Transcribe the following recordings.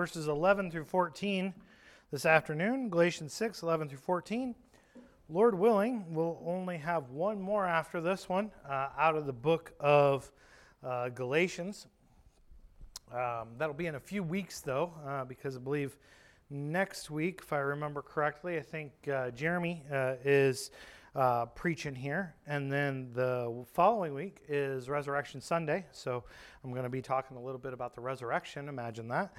verses 11 through 14 this afternoon, Galatians 6, 11 through 14. Lord willing, we'll only have one more after this one out of the book of Galatians. That'll be in a few weeks, though, because I believe next week, if I remember correctly, I think Jeremy is preaching here, and then the following week is Resurrection Sunday, so I'm going to be talking a little bit about the resurrection, imagine that.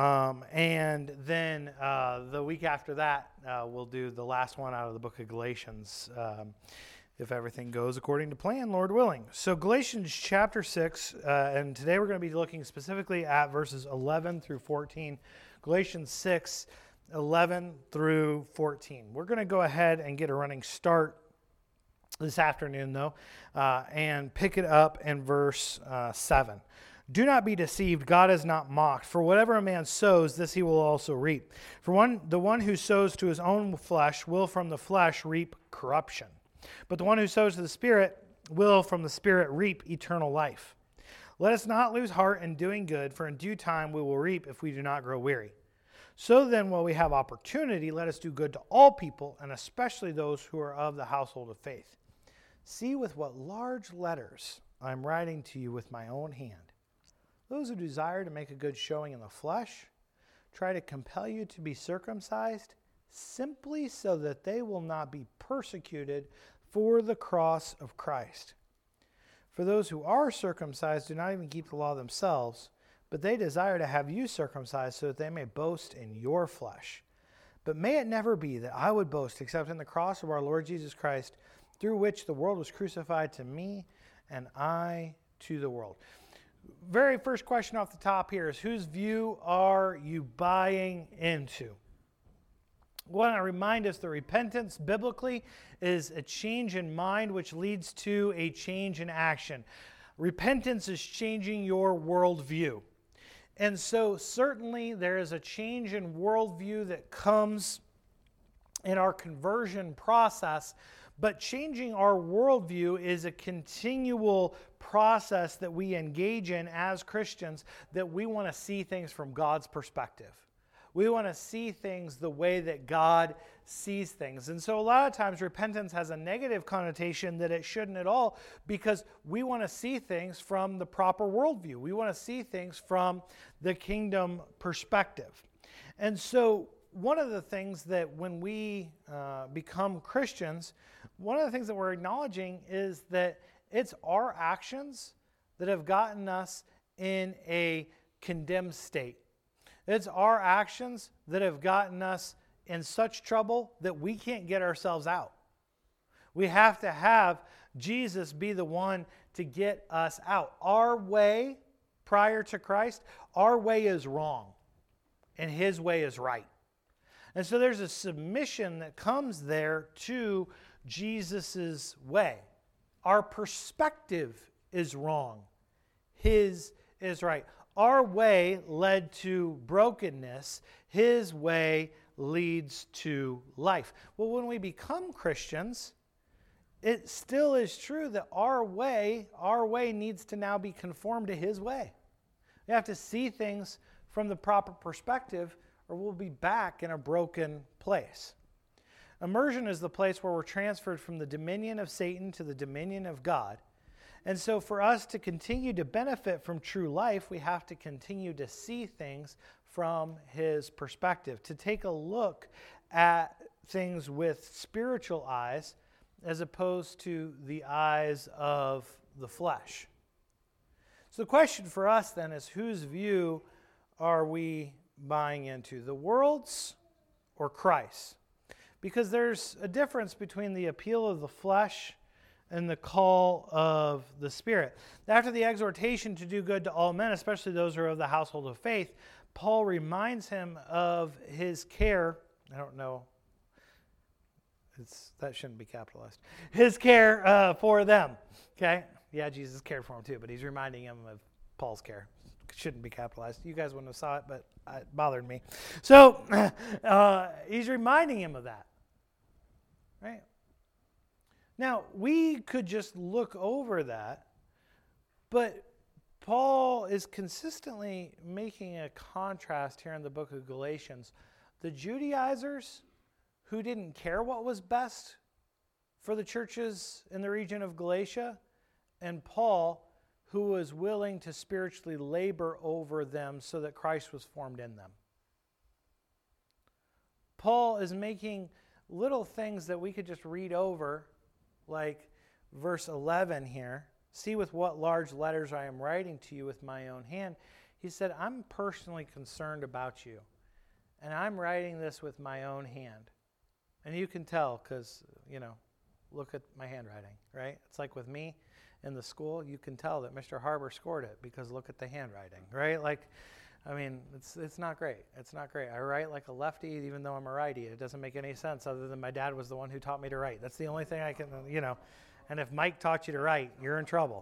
And then the week after that, we'll do the last one out of the book of Galatians, if everything goes according to plan, Lord willing. So Galatians chapter 6, and today we're going to be looking specifically at verses 11 through 14. Galatians 6, 11 through 14. We're going to go ahead and get a running start this afternoon, though, and pick it up in verse 7. Do not be deceived, God is not mocked. For whatever a man sows, this he will also reap. For the one who sows to his own flesh will from the flesh reap corruption. But the one who sows to the Spirit will from the Spirit reap eternal life. Let us not lose heart in doing good, for in due time we will reap if we do not grow weary. So then, while we have opportunity, let us do good to all people, and especially those who are of the household of faith. See with what large letters I am writing to you with my own hand. Those who desire to make a good showing in the flesh try to compel you to be circumcised, simply so that they will not be persecuted for the cross of Christ. For those who are circumcised do not even keep the law themselves, but they desire to have you circumcised so that they may boast in your flesh. But may it never be that I would boast except in the cross of our Lord Jesus Christ, through which the world was crucified to me and I to the world. Very first question off the top here is, whose view are you buying into? I want to remind us that repentance biblically is a change in mind which leads to a change in action. Repentance is changing your worldview. And so certainly there is a change in worldview that comes in our conversion process, but changing our worldview is a continual process that we engage in as Christians, that we want to see things from God's perspective. We want to see things the way that God sees things. And so a lot of times repentance has a negative connotation that it shouldn't at all, because we want to see things from the proper worldview. We want to see things from the kingdom perspective. And so one of the things that when we become Christians, one of the things that we're acknowledging is that it's our actions that have gotten us in a condemned state. It's our actions that have gotten us in such trouble that we can't get ourselves out. We have to have Jesus be the one to get us out. Our way prior to Christ, our way is wrong, and His way is right. And so there's a submission that comes there to Jesus' way. Our perspective is wrong. His is right. Our way led to brokenness. His way leads to life. Well, when we become Christians, it still is true that our way needs to now be conformed to His way. We have to see things from the proper perspective, or we'll be back in a broken place. Immersion is the place where we're transferred from the dominion of Satan to the dominion of God. And so for us to continue to benefit from true life, we have to continue to see things from His perspective, to take a look at things with spiritual eyes as opposed to the eyes of the flesh. So the question for us then is, whose view are we buying into, the world's or Christ's? Because there's a difference between the appeal of the flesh and the call of the Spirit. After the exhortation to do good to all men, especially those who are of the household of faith, Paul reminds him of his care. I don't know. That shouldn't be capitalized. His care for them. Okay? Yeah, Jesus cared for him too, but he's reminding him of Paul's care. Shouldn't be capitalized. You guys wouldn't have saw it, but it bothered me. So he's reminding him of that. Right? Now, we could just look over that, but Paul is consistently making a contrast here in the book of Galatians. The Judaizers, who didn't care what was best for the churches in the region of Galatia, and Paul, who was willing to spiritually labor over them so that Christ was formed in them. Paul is making little things that we could just read over, like verse 11 here. See with what large letters I am writing to you with my own hand. He said, I'm personally concerned about you, and I'm writing this with my own hand. And you can tell because, look at my handwriting, right? It's like with me in the school, you can tell that Mr. Harbour scored it because look at the handwriting, right? It's not great. It's not great. I write like a lefty even though I'm a righty. It doesn't make any sense other than my dad was the one who taught me to write. That's the only thing I can, And if Mike taught you to write, you're in trouble.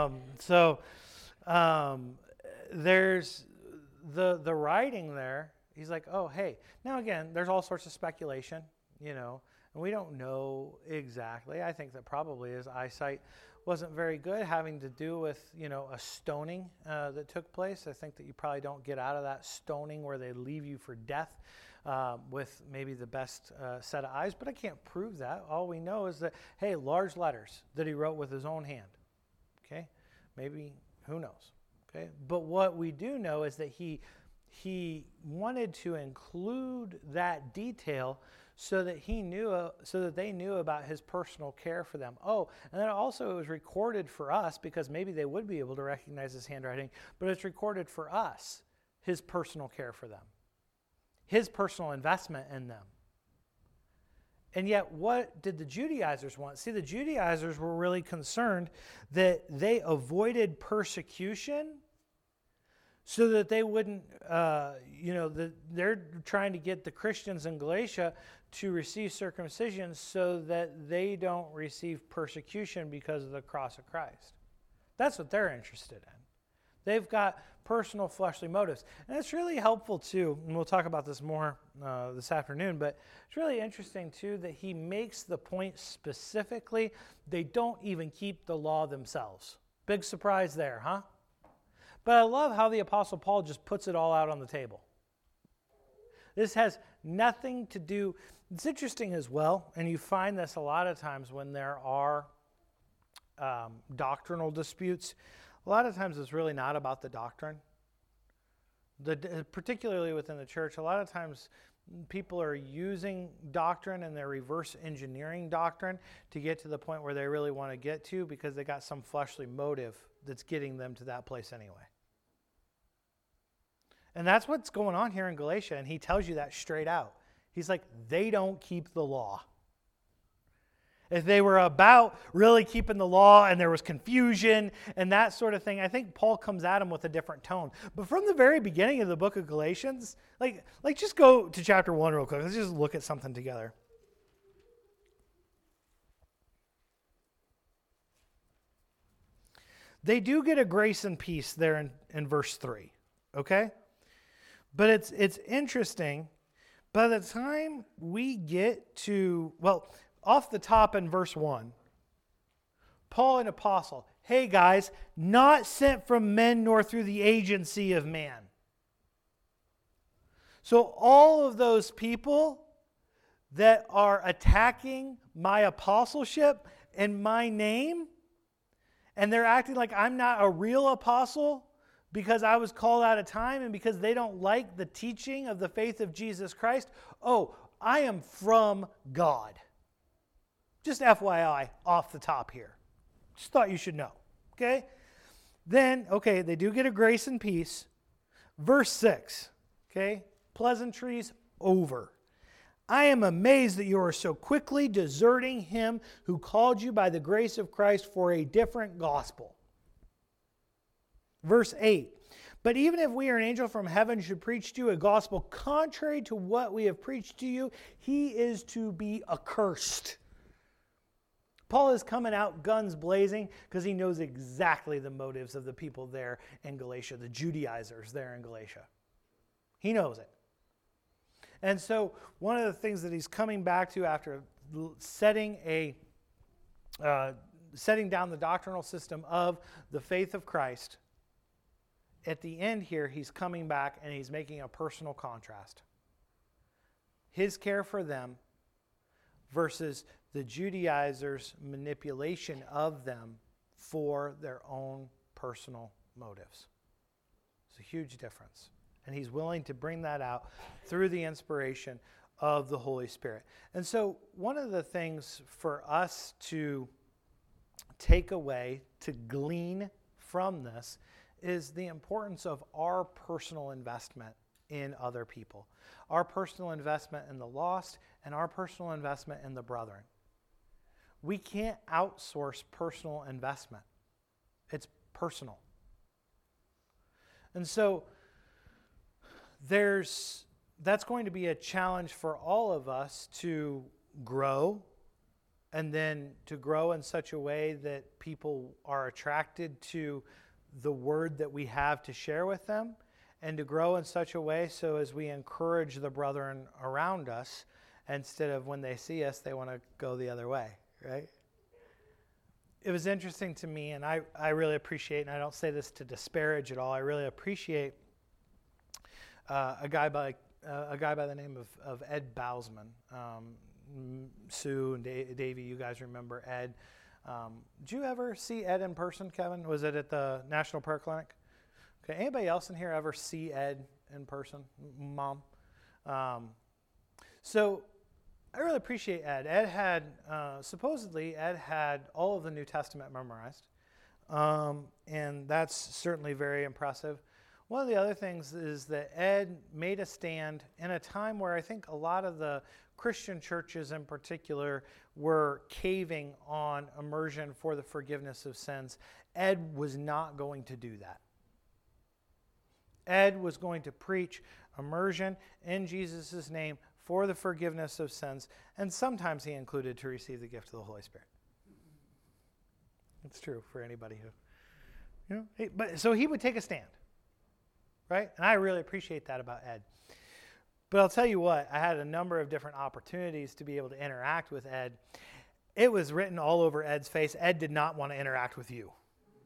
There's the writing there. He's like, oh, hey. Now, again, there's all sorts of speculation, and we don't know exactly. I think that probably his eyesight wasn't very good, having to do with, a stoning that took place. I think that you probably don't get out of that stoning where they leave you for death with maybe the best set of eyes, but I can't prove that. All we know is that, hey, large letters that he wrote with his own hand, okay? Maybe, who knows, okay? But what we do know is that he wanted to include that detail so that they knew about his personal care for them. Oh, and then also it was recorded for us because maybe they would be able to recognize his handwriting, but it's recorded for us, his personal care for them, his personal investment in them. And yet, what did the Judaizers want? See, the Judaizers were really concerned that they avoided persecution so that they wouldn't, they're trying to get the Christians in Galatia to receive circumcision so that they don't receive persecution because of the cross of Christ. That's what they're interested in. They've got personal fleshly motives. And it's really helpful, too, and we'll talk about this more this afternoon, but it's really interesting, too, that he makes the point specifically, they don't even keep the law themselves. Big surprise there, huh? But I love how the Apostle Paul just puts it all out on the table. This has nothing to do, it's interesting as well, and you find this a lot of times when there are doctrinal disputes. A lot of times it's really not about the doctrine. Particularly within the church, a lot of times people are using doctrine and they're reverse engineering doctrine to get to the point where they really want to get to because they got some fleshly motive that's getting them to that place anyway. And that's what's going on here in Galatia, and he tells you that straight out. He's like, they don't keep the law. If they were about really keeping the law and there was confusion and that sort of thing, I think Paul comes at them with a different tone. But from the very beginning of the book of Galatians, like just go to chapter 1 real quick. Let's just look at something together. They do get a grace and peace there in verse 3, okay? But it's interesting. By the time we get to, off the top in verse 1, Paul, an apostle, hey guys, not sent from men nor through the agency of man. So all of those people that are attacking my apostleship and my name, and they're acting like I'm not a real apostle because I was called out of time and because they don't like the teaching of the faith of Jesus Christ. Oh, I am from God. Just FYI, off the top here. Just thought you should know. Okay? Then, they do get a grace and peace. Verse 6. Okay? Pleasantries over. I am amazed that you are so quickly deserting him who called you by the grace of Christ for a different gospel. Verse 8. But even if we or an angel from heaven should preach to you a gospel contrary to what we have preached to you, he is to be accursed. Paul is coming out guns blazing because he knows exactly the motives of the people there in Galatia, the Judaizers there in Galatia. He knows it. And so one of the things that he's coming back to after setting down the doctrinal system of the faith of Christ, at the end here, he's coming back and he's making a personal contrast. His care for them versus the Judaizers' manipulation of them for their own personal motives. It's a huge difference. And he's willing to bring that out through the inspiration of the Holy Spirit. And so one of the things for us to take away, to glean from this, is the importance of our personal investment in other people. Our personal investment in the lost and our personal investment in the brethren. We can't outsource personal investment. It's personal. And so that's going to be a challenge for all of us to grow, and then to grow in such a way that people are attracted to the word that we have to share with them, and to grow in such a way so as we encourage the brethren around us, instead of when they see us, they want to go the other way, right? It was interesting to me, and I really appreciate, and I don't say this to disparage at all, I really appreciate a guy by the name of Ed Bousman. Sue and Davey, you guys remember Ed. Did you ever see Ed in person, Kevin? Was it at the National Prayer Clinic? Okay, anybody else in here ever see Ed in person? Mom? So I really appreciate Ed. Ed had, supposedly, Ed had all of the New Testament memorized. And that's certainly very impressive. One of the other things is that Ed made a stand in a time where I think a lot of the Christian churches in particular were caving on immersion for the forgiveness of sins. Ed was not going to do that. Ed was going to preach immersion in Jesus' name for the forgiveness of sins, and sometimes he included to receive the gift of the Holy Spirit. It's true for anybody who, but so he would take a stand, right? And I really appreciate that about Ed. But I'll tell you what, I had a number of different opportunities to be able to interact with Ed. It was written all over Ed's face. Ed did not want to interact with you.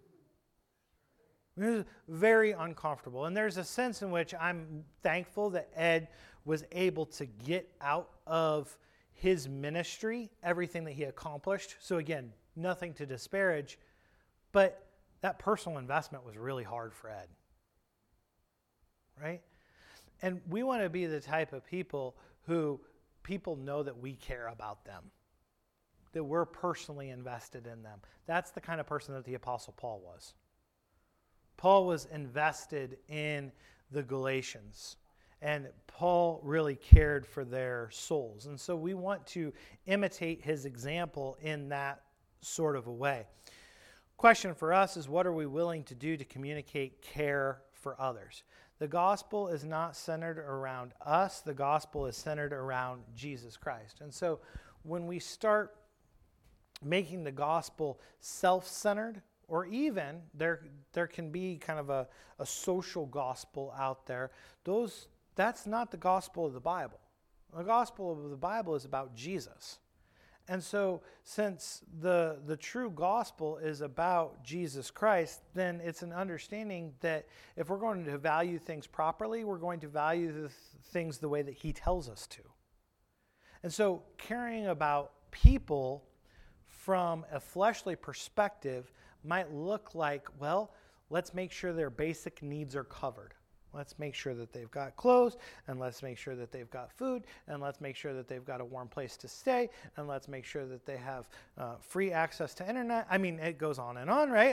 It was very uncomfortable. And there's a sense in which I'm thankful that Ed was able to get out of his ministry everything that he accomplished. So again, nothing to disparage, but that personal investment was really hard for Ed. Right? And we want to be the type of people who people know that we care about them, that we're personally invested in them. That's the kind of person that the Apostle Paul was. Paul was invested in the Galatians, and Paul really cared for their souls. And so we want to imitate his example in that sort of a way. Question for us is, what are we willing to do to communicate care for others? The gospel is not centered around us. The gospel is centered around Jesus Christ. And so when we start making the gospel self-centered, or even there can be kind of a social gospel out there, that's not the gospel of the Bible. The gospel of the Bible is about Jesus. And so since the true gospel is about Jesus Christ, then it's an understanding that if we're going to value things properly, we're going to value the things the way that he tells us to. And so caring about people from a fleshly perspective might look like, well, let's make sure their basic needs are covered. Let's make sure that they've got clothes, and let's make sure that they've got food, and let's make sure that they've got a warm place to stay, and let's make sure that they have free access to internet. I mean, it goes on, right?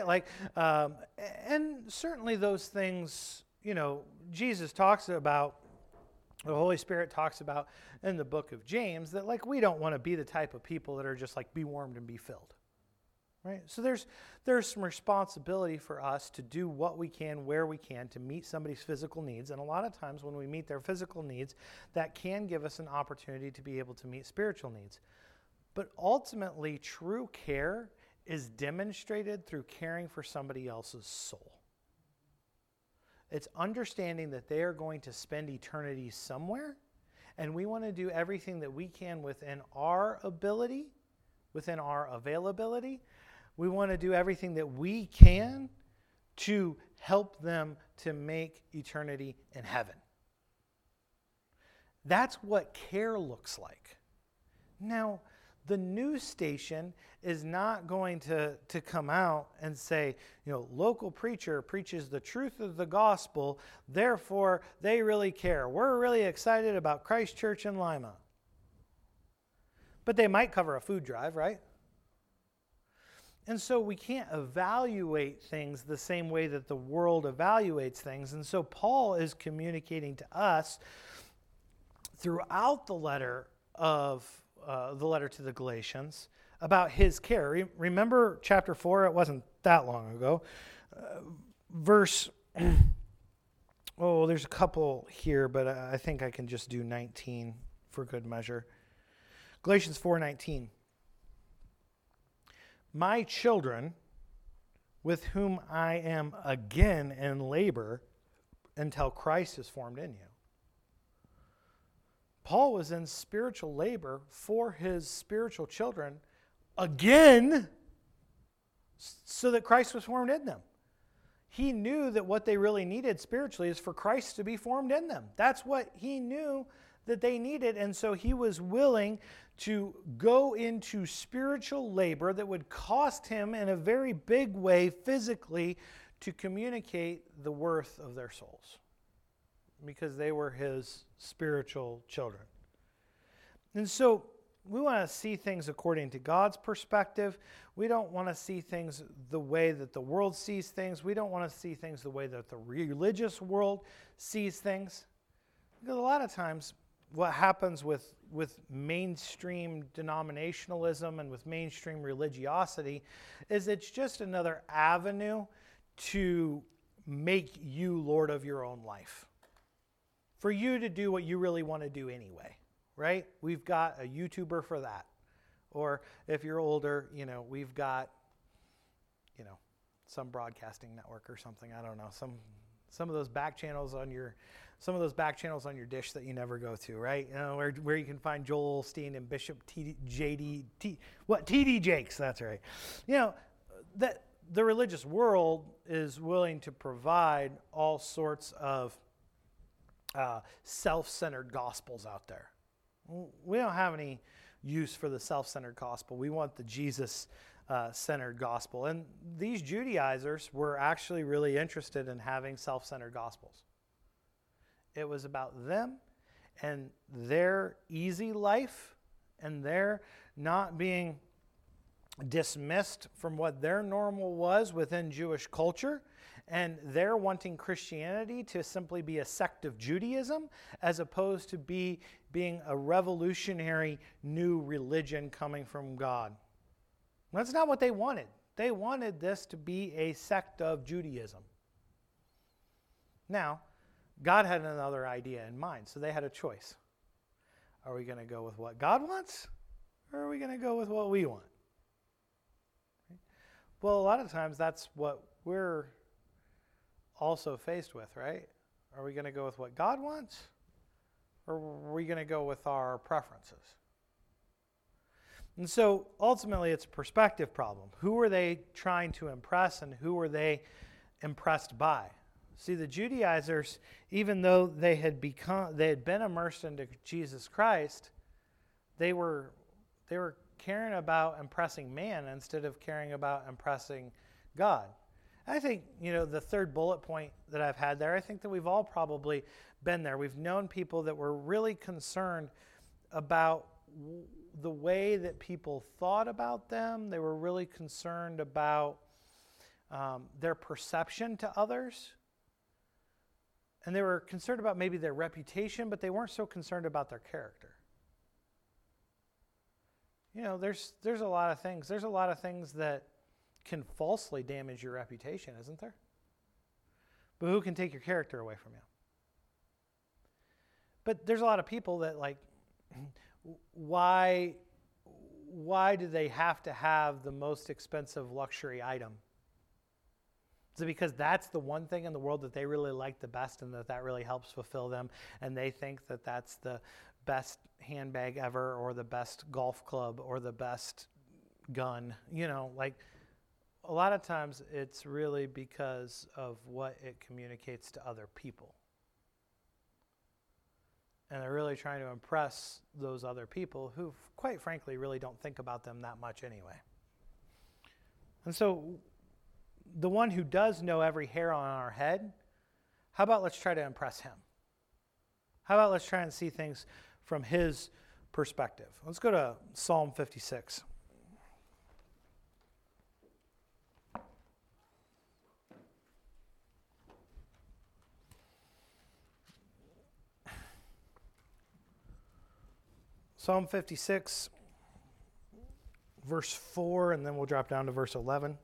And certainly those things, Jesus talks about, the Holy Spirit talks about in the book of James, that we don't want to be the type of people that are just be warmed and be filled. Right? So there's some responsibility for us to do what we can, where we can, to meet somebody's physical needs. And a lot of times when we meet their physical needs, that can give us an opportunity to be able to meet spiritual needs. But ultimately, true care is demonstrated through caring for somebody else's soul. It's understanding that they are going to spend eternity somewhere, and we want to do everything that we can within our ability, within our availability. We want to do everything that we can to help them to make eternity in heaven. That's what care looks like. Now, the news station is not going to come out and say, local preacher preaches the truth of the gospel, therefore they really care. We're really excited about Christ Church in Lima. But they might cover a food drive, right? And so we can't evaluate things the same way that the world evaluates things. And so Paul is communicating to us throughout the letter to the Galatians about his care. Remember chapter 4? It wasn't that long ago. There's a couple here, but I think I can just do 19 for good measure. Galatians 4:19. My children, with whom I am again in labor until Christ is formed in you. Paul was in spiritual labor for his spiritual children again so that Christ was formed in them. He knew that what they really needed spiritually is for Christ to be formed in them. That's what he knew that they needed, and so he was willing to go into spiritual labor that would cost him in a very big way physically to communicate the worth of their souls, because they were his spiritual children. And so we want to see things according to God's perspective. We don't want to see things the way that the world sees things. We don't want to see things the way that the religious world sees things. Because a lot of times what happens with mainstream denominationalism and with mainstream religiosity is it's just another avenue to make you Lord of your own life. For you to do what you really want to do anyway, right? We've got a YouTuber for that. Or if you're older, we've got, some broadcasting network or something. I don't know. Some of those back channels on your dish that you never go to, right? Where you can find Joel Osteen and Bishop T.D. Jakes. That's right. That the religious world is willing to provide all sorts of self-centered gospels out there. We don't have any use for the self-centered gospel. We want the Jesus-centered gospel. And these Judaizers were actually really interested in having self-centered gospels. It was about them and their easy life and their not being dismissed from what their normal was within Jewish culture, and they're wanting Christianity to simply be a sect of Judaism as opposed to being a revolutionary new religion coming from God. That's not what they wanted. They wanted this to be a sect of Judaism. Now, God had another idea in mind, so they had a choice. Are we going to go with what God wants, or are we going to go with what we want? Well, a lot of times that's what we're also faced with, right? Are we going to go with what God wants, or are we going to go with our preferences? And so ultimately it's a perspective problem. Who were they trying to impress, and who were they impressed by? See, the Judaizers, even though they had been immersed into Jesus Christ, they were caring about impressing man instead of caring about impressing God. I think, the third bullet point that I've had there, I think that we've all probably been there. We've known people that were really concerned about the way that people thought about them. They were really concerned about their perception to others. And they were concerned about maybe their reputation, but they weren't so concerned about their character. There's a lot of things. There's a lot of things that can falsely damage your reputation, isn't there? But who can take your character away from you? But there's a lot of people that why do they have to have the most expensive luxury item? Is it because that's the one thing in the world that they really like the best and that really helps fulfill them, and they think that that's the best handbag ever or the best golf club or the best gun? a lot of times it's really because of what it communicates to other people. And they're really trying to impress those other people who, quite frankly, really don't think about them that much anyway. And so the one who does know every hair on our head, how about let's try to impress him? How about let's try and see things from his perspective? Let's go to Psalm 56. Psalm 56, verse 4, and then we'll drop down to verse 11.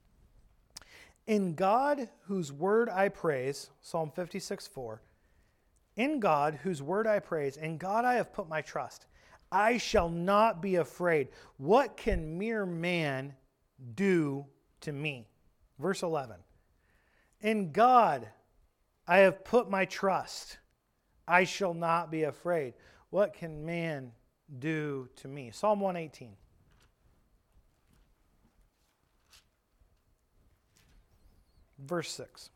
In God, whose word I praise, Psalm 56, 4. In God, whose word I praise, in God I have put my trust. I shall not be afraid. What can mere man do to me? Verse 11. In God I have put my trust. I shall not be afraid. What can man do to me? Psalm 118. Verse 6.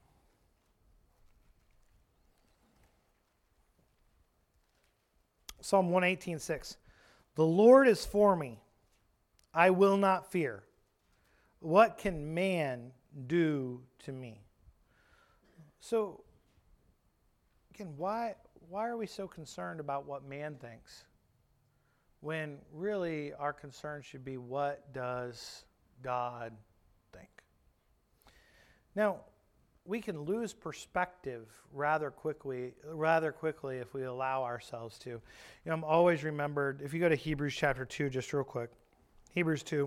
Psalm 118, 6. The Lord is for me. I will not fear. What can man do to me? So, again, why are we so concerned about what man thinks, when really our concern should be, what does God think? Now, we can lose perspective rather quickly if we allow ourselves to. I'm always remembered, if you go to Hebrews chapter 2, just real quick. Hebrews 2.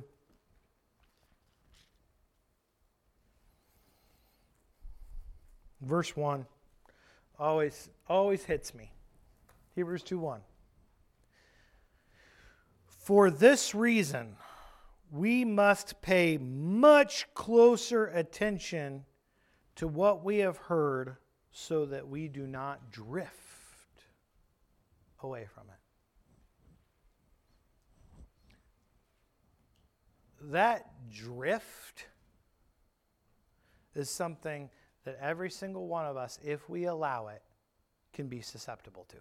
Verse 1 always hits me. Hebrews 2:1. For this reason, we must pay much closer attention to what we have heard, so that we do not drift away from it. That drift is something that every single one of us, if we allow it, can be susceptible to.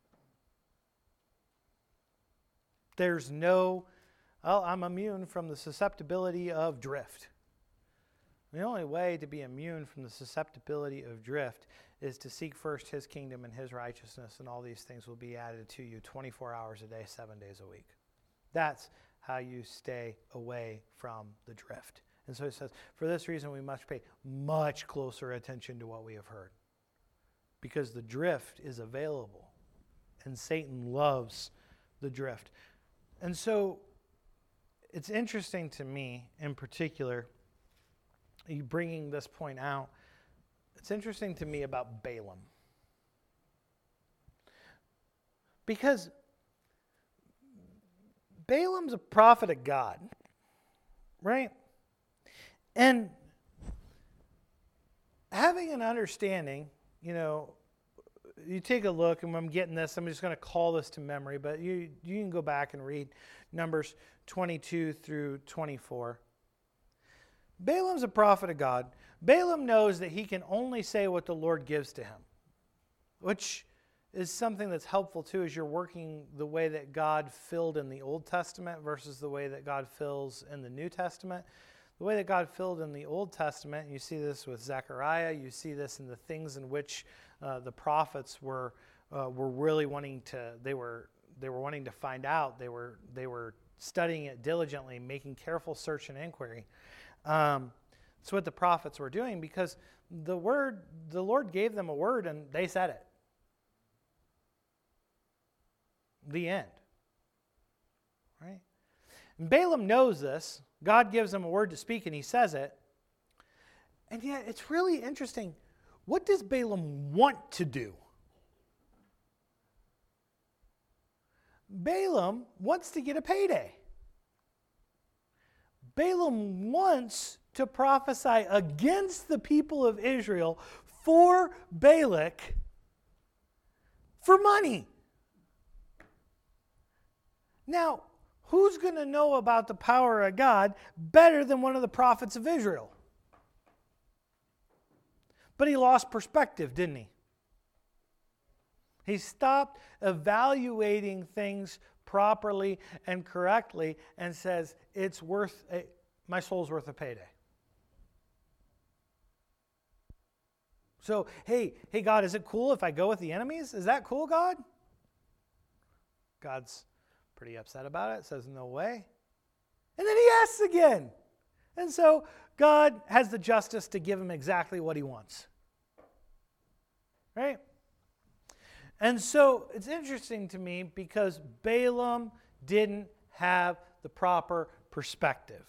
There's no, I'm immune from the susceptibility of drift. The only way to be immune from the susceptibility of drift is to seek first his kingdom and his righteousness, and all these things will be added to you 24 hours a day, 7 days a week. That's how you stay away from the drift. And so it says, for this reason we must pay much closer attention to what we have heard, because the drift is available, and Satan loves the drift. And so it's interesting to me, in particular, you bringing this point out, it's interesting to me about Balaam. Because Balaam's a prophet of God, right? And having an understanding, you take a look, and when I'm getting this, I'm just going to call this to memory, but you can go back and read Numbers 22 through 24. Balaam's a prophet of God. Balaam knows that he can only say what the Lord gives to him, which is something that's helpful too as you're working the way that God filled in the Old Testament versus the way that God fills in the New Testament. The way that God filled in the Old Testament, you see this with Zechariah, you see this in the things in which the prophets were really wanting to, they were wanting to find out. They were studying it diligently, making careful search and inquiry. That's what the prophets were doing, because the Lord gave them a word and they said it. The end. Right? And Balaam knows this. God gives him a word to speak and he says it. And yet it's really interesting. What does Balaam want to do? Balaam wants to get a payday. Balaam wants to prophesy against the people of Israel for Balak for money. Now, who's going to know about the power of God better than one of the prophets of Israel? But he lost perspective, didn't he? He stopped evaluating things properly and correctly and says, my soul's worth a payday. So, hey God, is it cool if I go with the enemies? Is that cool, God? God's pretty upset about it, says no way. And then he asks again. And so God has the justice to give him exactly what he wants. Right? And so it's interesting to me because Balaam didn't have the proper perspective.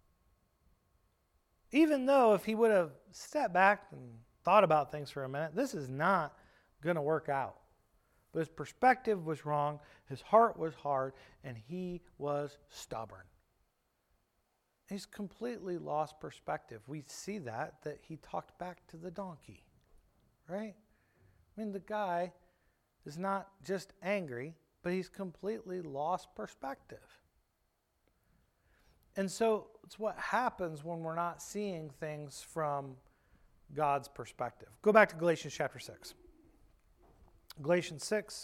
Even though if he would have stepped back and thought about things for a minute, this is not going to work out. But his perspective was wrong, his heart was hard, and he was stubborn. He's completely lost perspective. We see that he talked back to the donkey, right? I mean, the guy is not just angry, but he's completely lost perspective. And so it's what happens when we're not seeing things from God's perspective. Go back to Galatians chapter 6. Galatians 6.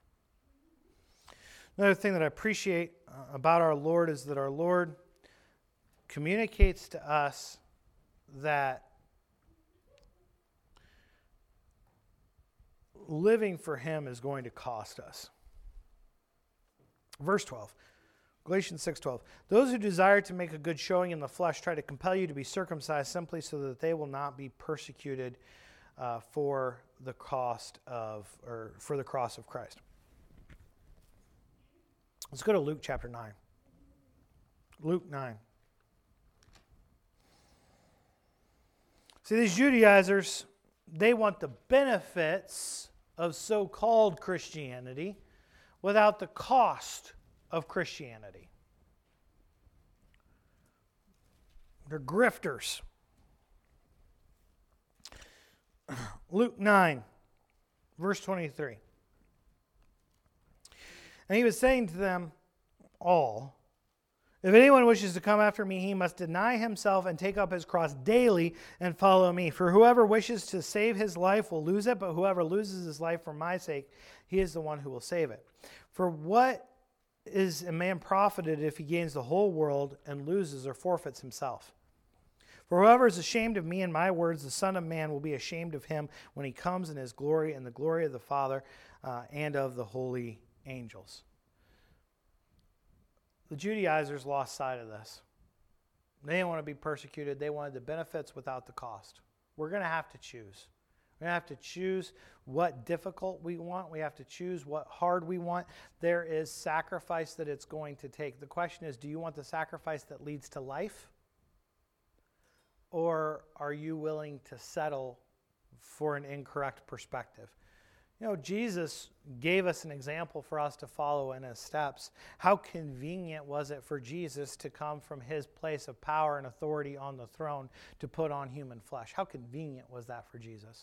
Another thing that I appreciate about our Lord is that our Lord communicates to us that living for him is going to cost us. Verse 12. Galatians 6:12. Those who desire to make a good showing in the flesh try to compel you to be circumcised simply so that they will not be persecuted for the cross of Christ. Let's go to Luke chapter 9. Luke 9. See, these Judaizers, they want the benefits of so-called Christianity without the cost of Christianity. They're grifters. Luke 9, verse 23. And he was saying to them all, if anyone wishes to come after me, he must deny himself and take up his cross daily and follow me. For whoever wishes to save his life will lose it, but whoever loses his life for my sake, he is the one who will save it. For what is a man profited if he gains the whole world and loses or forfeits himself? For whoever is ashamed of me and my words, the Son of Man will be ashamed of him when he comes in his glory and the glory of the Father and of the holy angels. The Judaizers lost sight of this. They didn't want to be persecuted. They wanted the benefits without the cost. We're going to have to choose. We're going to have to choose what difficult we want. We have to choose what hard we want. There is sacrifice that it's going to take. The question is, do you want the sacrifice that leads to life? Or are you willing to settle for an incorrect perspective? You know, Jesus gave us an example for us to follow in his steps. How convenient was it for Jesus to come from his place of power and authority on the throne to put on human flesh? How convenient was that for Jesus?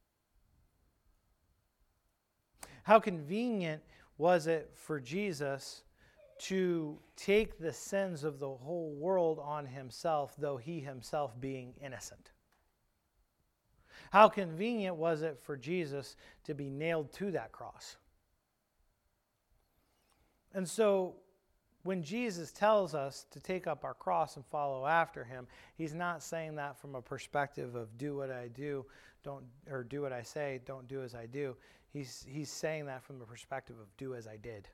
How convenient was it for Jesus to take the sins of the whole world on himself, though he himself being innocent? How convenient was it for Jesus to be nailed to that cross? And so when Jesus tells us to take up our cross and follow after him, he's not saying that from a perspective of do what I do, or do what I say, don't do as I do. He's saying that from the perspective of do as I did.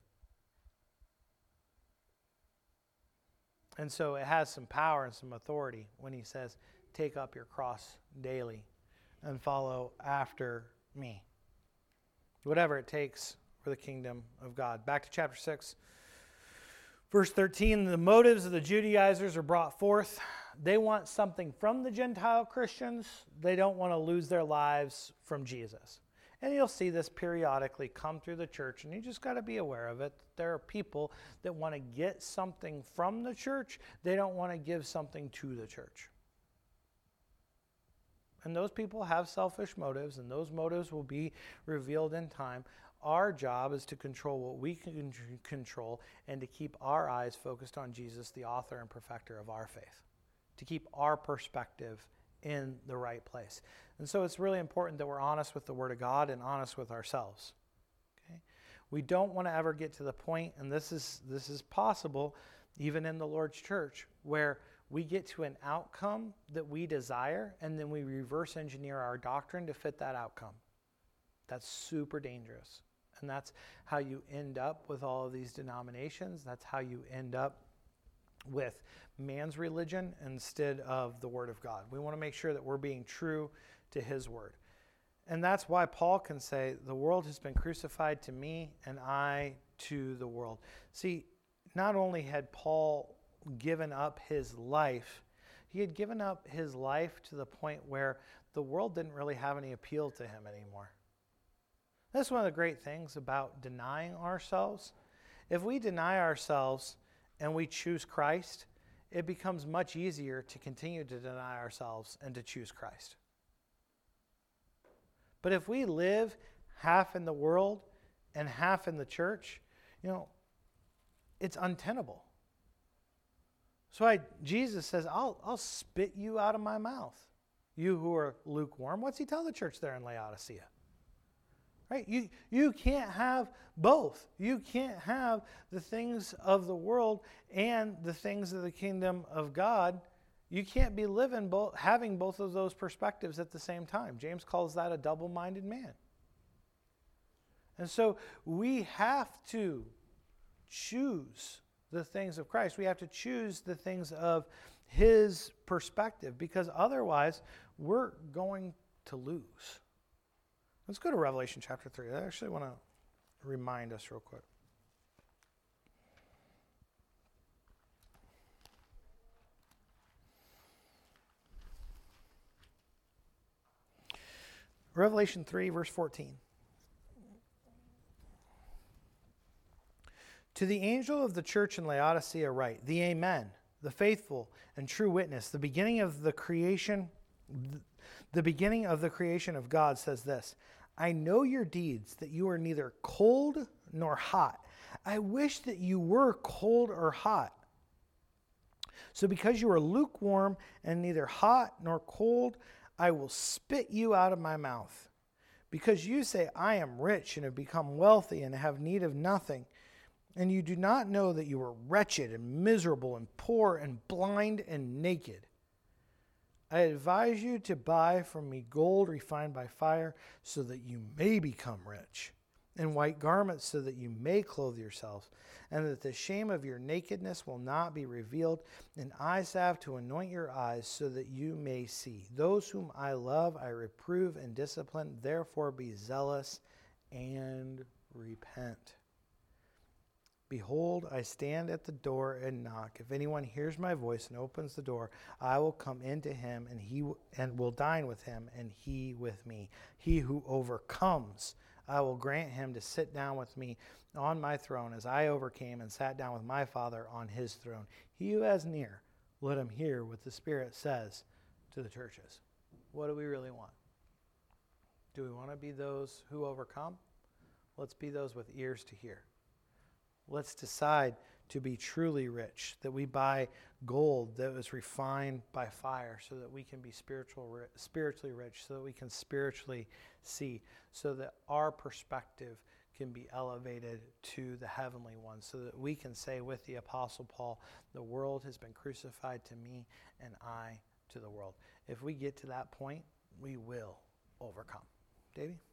And so it has some power and some authority when he says, take up your cross daily and follow after me. Whatever it takes for the kingdom of God. Back to chapter 6. Verse 13, the motives of the Judaizers are brought forth. They want something from the Gentile Christians. They don't want to lose their lives from Jesus. And you'll see this periodically come through the church, and you just got to be aware of it. There are people that want to get something from the church. They don't want to give something to the church. And those people have selfish motives, and those motives will be revealed in time. Our job is to control what we can control and to keep our eyes focused on Jesus, the author and perfecter of our faith, to keep our perspective in the right place. And so it's really important that we're honest with the Word of God and honest with ourselves. Okay? We don't want to ever get to the point, and this is possible even in the Lord's church, where we get to an outcome that we desire and then we reverse engineer our doctrine to fit that outcome. That's super dangerous. And that's how you end up with all of these denominations. That's how you end up with man's religion instead of the Word of God. We want to make sure that we're being true to His Word. And that's why Paul can say, the world has been crucified to me and I to the world. See, not only had Paul given up his life, he had given up his life to the point where the world didn't really have any appeal to him anymore. That's one of the great things about denying ourselves. If we deny ourselves and we choose Christ, it becomes much easier to continue to deny ourselves and to choose Christ. But if we live half in the world and half in the church, it's untenable. So Jesus says, I'll spit you out of my mouth, you who are lukewarm. What's he tell the church there in Laodicea? Right? You can't have both. You can't have the things of the world and the things of the kingdom of God. You can't be having both of those perspectives at the same time. James calls that a double-minded man. And so we have to choose the things of Christ. We have to choose the things of His perspective, because otherwise we're going to lose. Let's go to Revelation chapter 3. I actually want to remind us real quick. Revelation 3, verse 14. To the angel of the church in Laodicea write, the Amen, the faithful and true witness, the beginning of the creation of God says this, I know your deeds, that you are neither cold nor hot. I wish that you were cold or hot. So because you are lukewarm and neither hot nor cold, I will spit you out of my mouth. Because you say, I am rich and have become wealthy and have need of nothing, and you do not know that you are wretched and miserable and poor and blind and naked. I advise you to buy from me gold refined by fire so that you may become rich, and white garments so that you may clothe yourselves, and that the shame of your nakedness will not be revealed, and eye salve to anoint your eyes so that you may see. Those whom I love I reprove and discipline, therefore be zealous and repent. Behold, I stand at the door and knock. If anyone hears my voice and opens the door, I will come into him and will dine with him and he with me. He who overcomes, I will grant him to sit down with me on my throne as I overcame and sat down with my Father on his throne. He who has an ear, let him hear what the Spirit says to the churches. What do we really want? Do we want to be those who overcome? Let's be those with ears to hear. Let's decide to be truly rich, that we buy gold that was refined by fire so that we can be spiritually rich, so that we can spiritually see, so that our perspective can be elevated to the heavenly one, so that we can say with the Apostle Paul, the world has been crucified to me and I to the world. If we get to that point, we will overcome. Davey?